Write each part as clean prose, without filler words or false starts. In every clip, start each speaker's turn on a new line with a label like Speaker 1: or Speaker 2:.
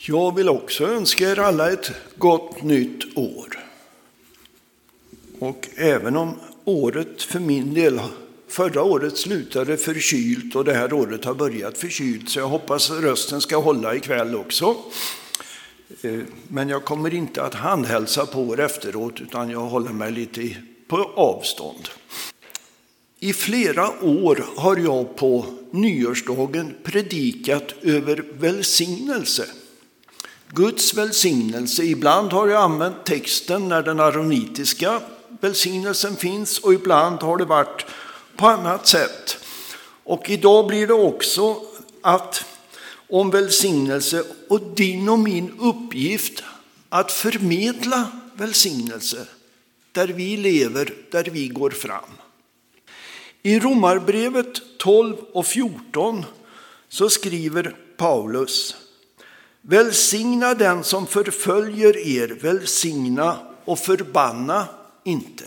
Speaker 1: Jag vill också önska er alla ett gott nytt år. Och även om året för min del, förra året slutade förkylt och det här året har börjat förkylt, så jag hoppas att rösten ska hålla ikväll också. Men jag kommer inte att handhälsa på er efteråt, utan jag håller mig lite på avstånd. I flera år har jag på nyårsdagen predikat över välsignelse. Guds välsignelse. Ibland har jag använt texten när den aronitiska välsignelsen finns, och ibland har det varit på annat sätt. Och idag blir det också om välsignelse och din och min uppgift att förmedla välsignelse där vi lever, där vi går fram. I Romarbrevet 12 och 14 så skriver Paulus: välsigna den som förföljer er, välsigna och förbanna inte.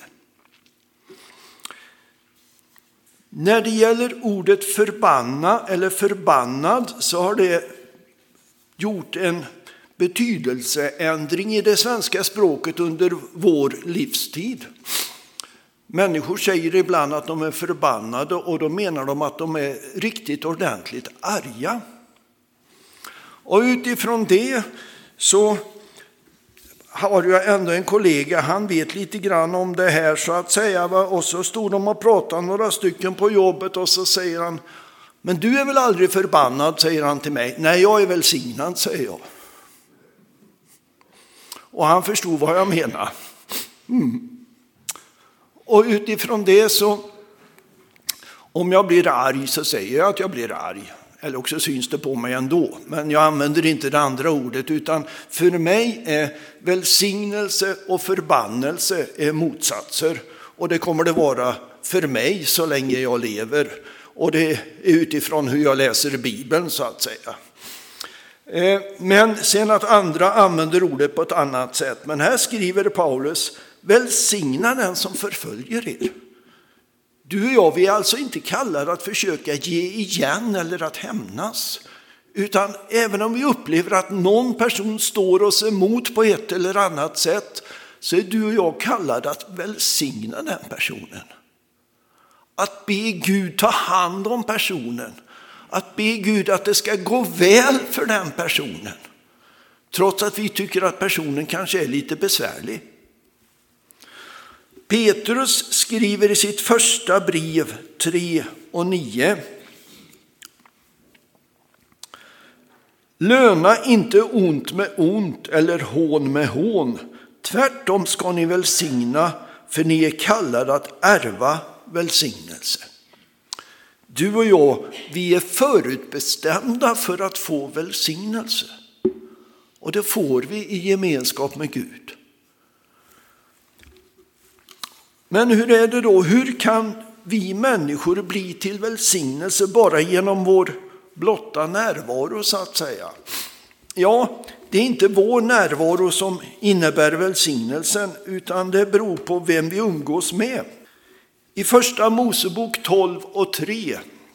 Speaker 1: När det gäller ordet förbanna eller förbannad så har det gjort en betydelseändring i det svenska språket under vår livstid. Människor säger ibland att de är förbannade, och då menar de att de är riktigt ordentligt arga. Och utifrån det så har jag ändå en kollega, han vet lite grann om det här så att säga. Och så stod de och pratade några stycken på jobbet, och så säger han: men du är väl aldrig förbannad, säger han till mig. Nej, jag är välsignad, säger jag. Och han förstod vad jag menar. Och utifrån det så, om jag blir arg så säger jag att jag blir arg. Eller också syns det på mig ändå. Men jag använder inte det andra ordet, utan för mig är välsignelse och förbannelse är motsatser. Och det kommer det vara för mig så länge jag lever. Och det är utifrån hur jag läser Bibeln så att säga. Men sen att andra använder ordet på ett annat sätt. Men här skriver Paulus: välsigna den som förföljer er. Du och jag, vi är alltså inte kallade att försöka ge igen eller att hämnas. Utan även om vi upplever att någon person står oss emot på ett eller annat sätt, så är du och jag kallade att välsigna den personen. Att be Gud ta hand om personen. Att be Gud att det ska gå väl för den personen. Trots att vi tycker att personen kanske är lite besvärlig. Petrus skriver i sitt första brev 3 och 9: löna inte ont med ont eller hån med hån. Tvärtom ska ni välsigna, för ni är kallade att ärva välsignelse. Du och jag, vi är förutbestämda för att få välsignelse. Och det får vi i gemenskap med Gud. Men hur är det då? Hur kan vi människor bli till välsignelse bara genom vår blotta närvaro så att säga? Ja, det är inte vår närvaro som innebär välsignelsen, utan det beror på vem vi umgås med. I första Mosebok 12 och 3,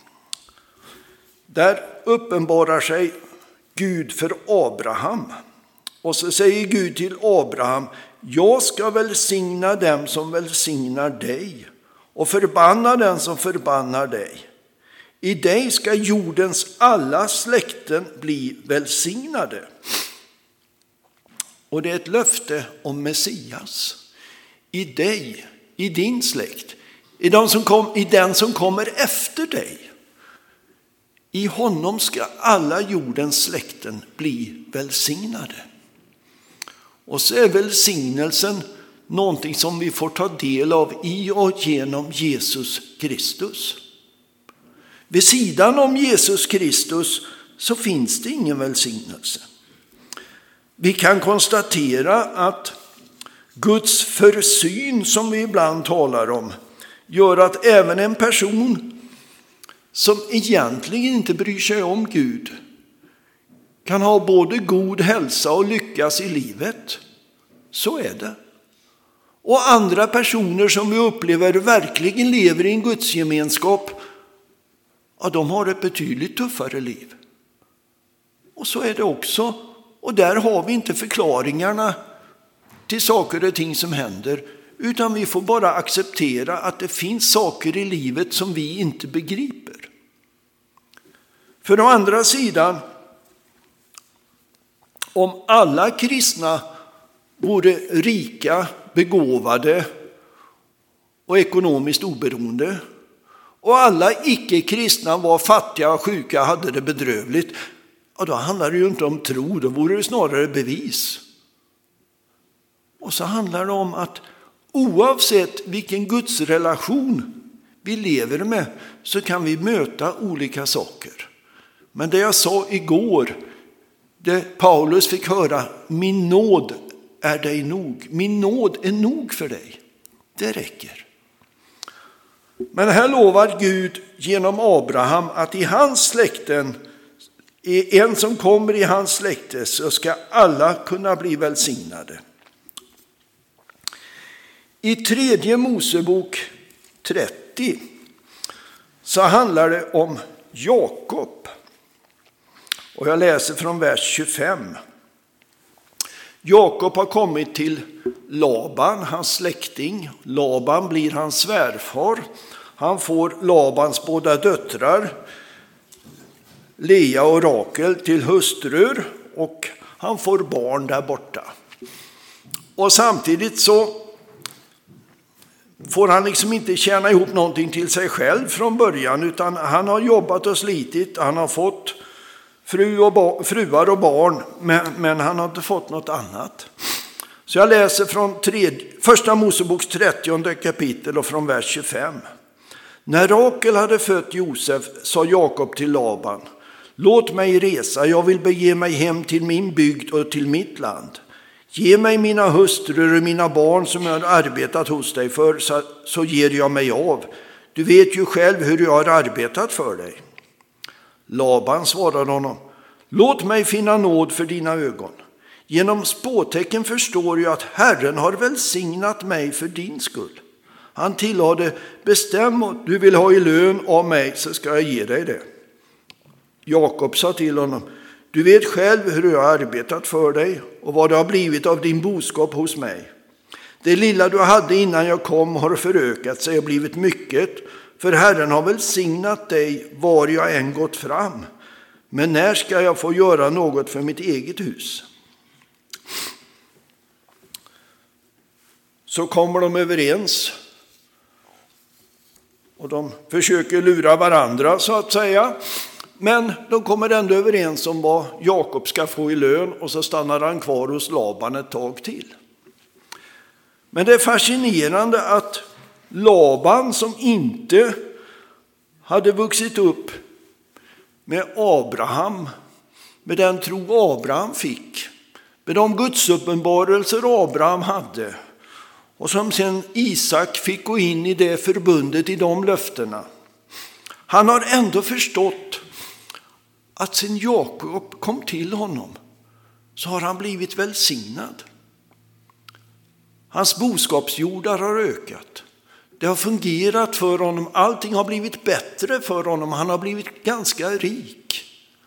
Speaker 1: där uppenbarar sig Gud för Abraham. Och så säger Gud till Abraham: jag ska välsigna dem som välsignar dig och förbanna den som förbannar dig. I dig ska jordens alla släkten bli välsignade. Och det är ett löfte om Messias. I dig, i din släkt, i den som kommer efter dig. I honom ska alla jordens släkten bli välsignade. Och så är välsignelsen någonting som vi får ta del av i och genom Jesus Kristus. Vid sidan om Jesus Kristus så finns det ingen välsignelse. Vi kan konstatera att Guds försyn, som vi ibland talar om, gör att även en person som egentligen inte bryr sig om Gud kan ha både god hälsa och lyckas i livet. Så är det. Och andra personer som vi upplever verkligen lever i en gudsgemenskap, ja, de har ett betydligt tuffare liv. Och så är det också. Och där har vi inte förklaringarna till saker och ting som händer, utan vi får bara acceptera att det finns saker i livet som vi inte begriper. För å andra sidan, om alla kristna vore rika, begåvade och ekonomiskt oberoende, och alla icke-kristna var fattiga och sjuka och hade det bedrövligt, då handlar det ju inte om tro, då vore det snarare bevis. Och så handlar det om att oavsett vilken gudsrelation vi lever med så kan vi möta olika saker. Men det jag sa igår, det Paulus fick höra, min nåd är dig nog. Min nåd är nog för dig. Det räcker. Men här lovar Gud genom Abraham att i hans släkten, en som kommer i hans släkte, så ska alla kunna bli välsignade. I 3 Mosebok 30 så handlar det om Jakob. Och jag läser från vers 25. Jakob har kommit till Laban, hans släkting. Laban blir hans svärfar. Han får Labans båda döttrar, Lea och Rakel, till hustrur, och han får barn där borta. Och samtidigt så får han liksom inte tjäna ihop någonting till sig själv från början, utan han har jobbat och slitit. Han har fått fruar och barn, men han har inte fått något annat. Så jag läser från första Moseboks 30 kapitel och från vers 25. När Rakel hade fött Josef sa Jakob till Laban: låt mig resa, jag vill bege mig hem till min bygd och till mitt land. Ge mig mina hustrur och mina barn som jag har arbetat hos dig för, så ger jag mig av. Du vet ju själv hur jag har arbetat för dig. Laban svarade honom: låt mig finna nåd för dina ögon. Genom spåtecken förstår jag att Herren har välsignat mig för din skull. Han tillade: bestäm vad du vill ha i lön av mig, så ska jag ge dig det. Jakob sa till honom: du vet själv hur jag har arbetat för dig och vad det har blivit av din boskap hos mig. Det lilla du hade innan jag kom har förökat sig och blivit mycket, för Herren har välsignat dig var jag än gått fram. Men när ska jag få göra något för mitt eget hus? Så kommer de överens. Och de försöker lura varandra så att säga. Men de kommer ändå överens om vad Jakob ska få i lön, och så stannar han kvar hos Laban ett tag till. Men det är fascinerande att Laban, som inte hade vuxit upp med Abraham, med den tro Abraham fick, med de gudsuppenbarelser Abraham hade, och som sen Isak fick gå in i det förbundet, i de löftena. Han har ändå förstått att sen Jakob kom till honom så har han blivit välsignad. Hans boskapsjordar har ökat. Det har fungerat för honom. Allting har blivit bättre för honom. Han har blivit ganska rik.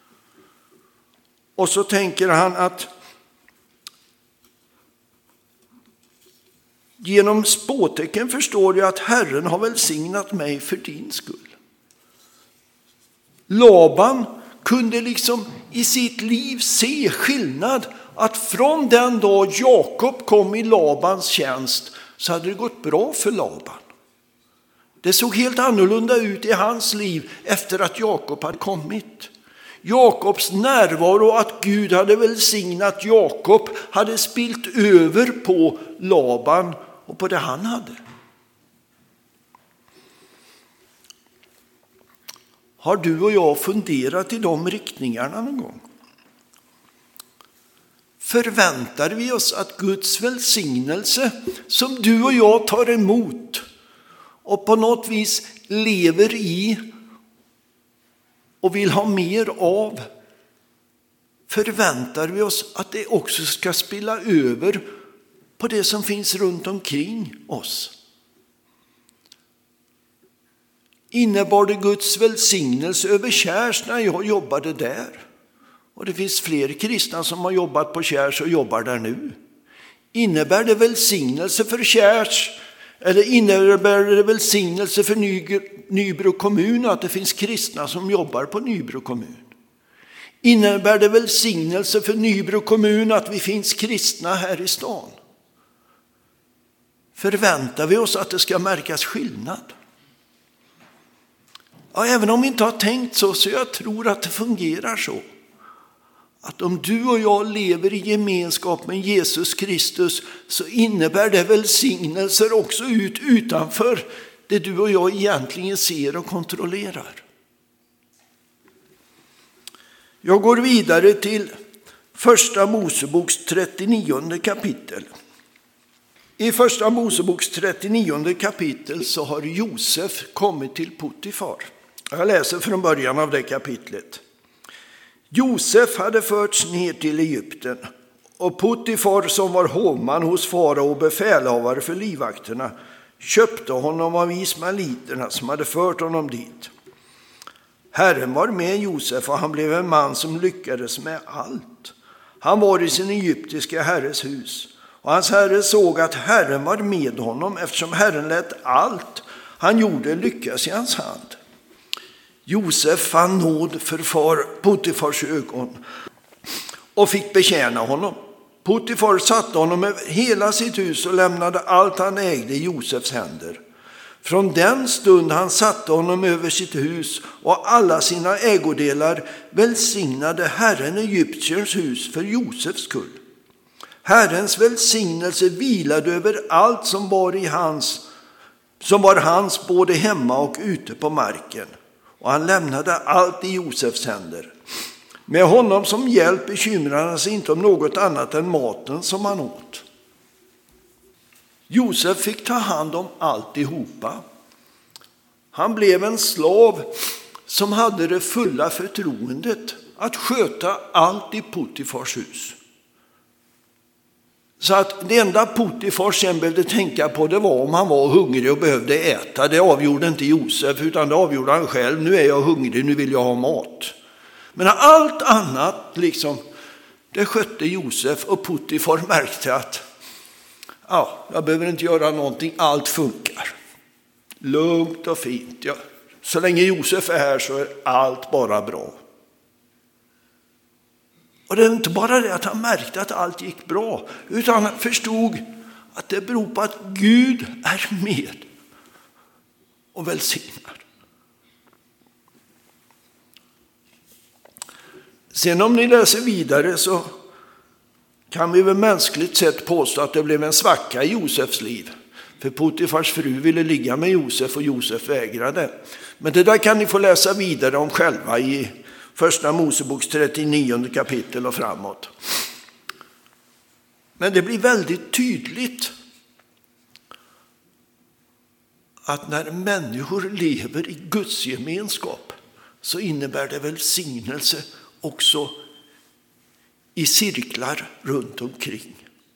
Speaker 1: Och så tänker han att genom spåtecken förstår jag att Herren har välsignat mig för din skull. Laban kunde liksom i sitt liv se skillnad, att från den dag Jakob kom i Labans tjänst så hade det gått bra för Laban. Det såg helt annorlunda ut i hans liv efter att Jakob hade kommit. Jakobs närvaro, att Gud hade välsignat Jakob, hade spilt över på Laban och på det han hade. Har du och jag funderat i de riktningarna någon gång? Förväntar vi oss att Guds välsignelse som du och jag tar emot och på något vis lever i och vill ha mer av, förväntar vi oss att det också ska spilla över på det som finns runt omkring oss? Innebar det Guds välsignelse över Kärs när jag jobbade där? Och det finns fler kristna som har jobbat på Kärs och jobbar där nu. Innebär det välsignelse för Kärs? Eller innebär det välsignelse för Nybro kommun att det finns kristna som jobbar på Nybro kommun? Innebär det välsignelse för Nybro kommun att vi finns kristna här i stan? Förväntar vi oss att det ska märkas skillnad? Ja, även om vi inte har tänkt så jag tror att det fungerar så. Att om du och jag lever i gemenskap med Jesus Kristus så innebär det välsignelser också utanför det du och jag egentligen ser och kontrollerar. Jag går vidare till första Moseboks 39 kapitel. I första Moseboks 39 kapitel så har Josef kommit till Potifar. Jag läser från början av det kapitlet. Josef hade förts ner till Egypten och Potifar som var hovman hos farao och befälhavare för livvakterna köpte honom av ismaeliterna som hade fört honom dit. Herren var med Josef och han blev en man som lyckades med allt. Han var i sin egyptiska herres hus och hans herre såg att Herren var med honom eftersom Herren lät allt han gjorde lyckas i hans hand. Josef fann nåd för Potifars ögon och fick betjäna honom. Potifar satte honom över hela sitt hus och lämnade allt han ägde i Josefs händer. Från den stund han satte honom över sitt hus och alla sina ägodelar välsignade Herren Egyptiens hus för Josefs skull. Herrens välsignelse vilade över allt som var hans både hemma och ute på marken. Och han lämnade allt i Josefs händer. Med honom som hjälp bekymrade han sig inte om något annat än maten som han åt. Josef fick ta hand om alltihopa. Han blev en slav som hade det fulla förtroendet att sköta allt i Potifars hus. Så att det enda Potifar sen behövde tänka på det var om han var hungrig och behövde äta. Det avgjorde inte Josef utan det avgjorde han själv. Nu är jag hungrig, nu vill jag ha mat. Men allt annat det skötte Josef och Potifar märkte att jag behöver inte göra någonting, allt funkar. Lugnt och fint. Ja. Så länge Josef är här så är allt bara bra. Och det är inte bara det att han märkte att allt gick bra, utan han förstod att det beror på att Gud är med och välsignar. Sen om ni läser vidare så kan vi väl mänskligt sett påstå att det blev en svacka i Josefs liv. För Potifars fru ville ligga med Josef och Josef vägrade. Men det där kan ni få läsa vidare om själva i första Moseboks 39 kapitel och framåt. Men det blir väldigt tydligt att när människor lever i Guds gemenskap så innebär det välsignelse också i cirklar runt omkring.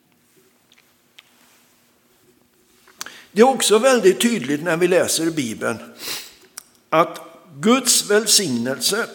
Speaker 1: Det är också väldigt tydligt när vi läser Bibeln att Guds välsignelse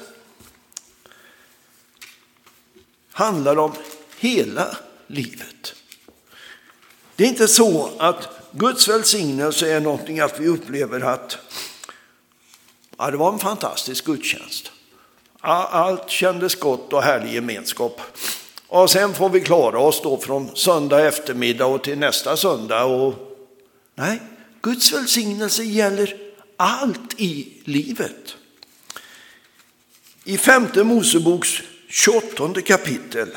Speaker 1: handlar om hela livet. Det är inte så att Guds välsignelse är någonting att vi upplever att det var en fantastisk gudstjänst. Allt kändes gott och härlig gemenskap. Och sen får vi klara oss då från söndag eftermiddag och till nästa söndag. Nej, Guds välsignelse gäller allt i livet. I femte Moseboks 28 kapitel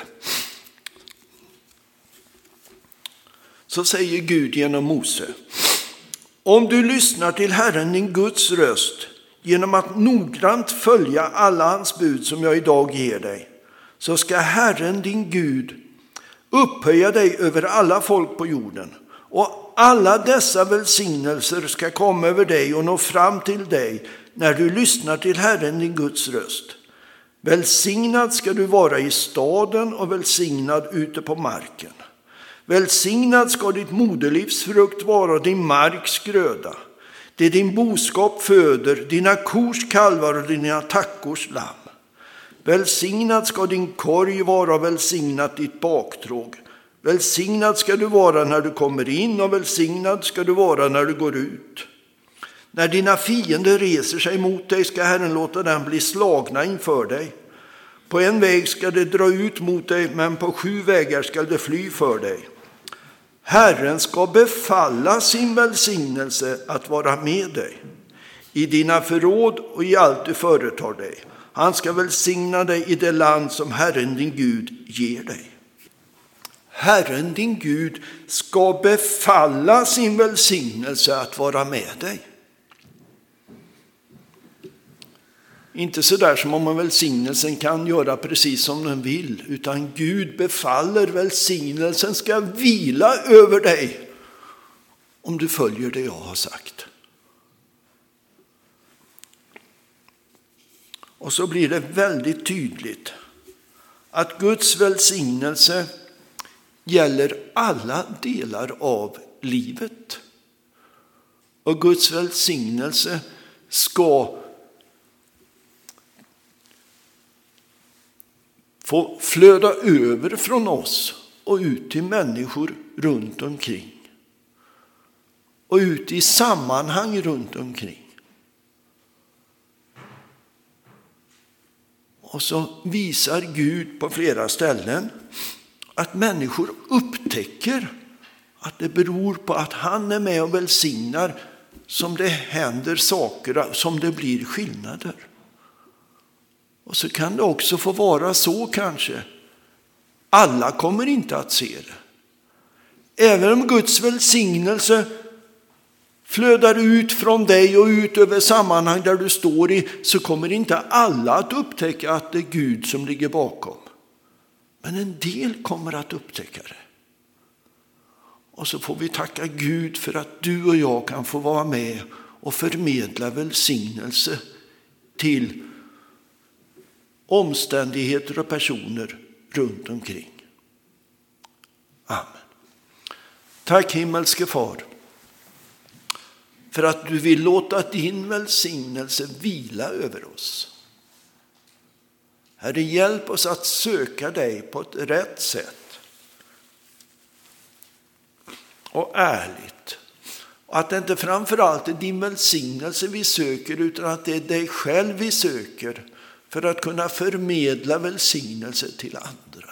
Speaker 1: så säger Gud genom Mose: om du lyssnar till Herren din Guds röst genom att noggrant följa alla hans bud som jag idag ger dig, så ska Herren din Gud upphöja dig över alla folk på jorden. Och alla dessa välsignelser ska komma över dig och nå fram till dig när du lyssnar till Herren din Guds röst. Välsignad ska du vara i staden och välsignad ute på marken. Välsignad ska ditt moderlivs frukt vara din marks gröda. Det din boskap föder, dina kors kalvar och dina tackors lamm. Välsignad ska din korg vara, välsignat ditt baktråg. Välsignad ska du vara när du kommer in och välsignad ska du vara när du går ut. När dina fiender reser sig mot dig ska Herren låta dem bli slagna inför dig. På en väg ska det dra ut mot dig, men på 7 vägar ska det fly för dig. Herren ska befalla sin välsignelse att vara med dig i dina förråd och i allt du företar dig. Han ska välsigna dig i det land som Herren din Gud ger dig. Herren din Gud ska befalla sin välsignelse att vara med dig. Inte så där som om en välsignelsen kan göra precis som den vill, utan Gud befaller välsignelsen ska vila över dig om du följer det jag har sagt. Och så blir det väldigt tydligt att Guds välsignelse gäller alla delar av livet. Och Guds välsignelse ska få flöda över från oss och ut till människor runt omkring. Och ut i sammanhang runt omkring. Och så visar Gud på flera ställen att människor upptäcker att det beror på att han är med och välsignar som det händer saker, som det blir skillnader. Och så kan det också få vara så kanske. Alla kommer inte att se det. Även om Guds välsignelse flödar ut från dig och ut över sammanhang där du står i, så kommer inte alla att upptäcka att det är Gud som ligger bakom. Men en del kommer att upptäcka det. Och så får vi tacka Gud för att du och jag kan få vara med och förmedla välsignelse till omständigheter och personer runt omkring. Amen. Tack himmelske far för att du vill låta din välsignelse vila över oss. Herre, hjälp oss att söka dig på ett rätt sätt och ärligt. Och att det inte framförallt är din välsignelse vi söker, utan att det är dig själv vi söker för att kunna förmedla välsignelse till andra.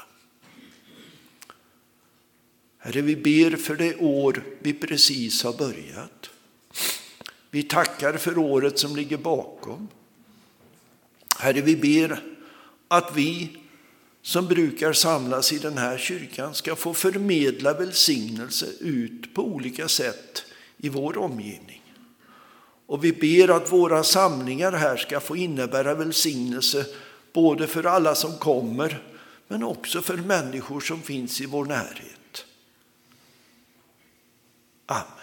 Speaker 1: Herre, vi ber för det år vi precis har börjat. Vi tackar för året som ligger bakom. Herre, vi ber att vi som brukar samlas i den här kyrkan ska få förmedla välsignelse ut på olika sätt i vår omgivning. Och vi ber att våra samlingar här ska få innebära välsignelse både för alla som kommer, men också för människor som finns i vår närhet. Amen.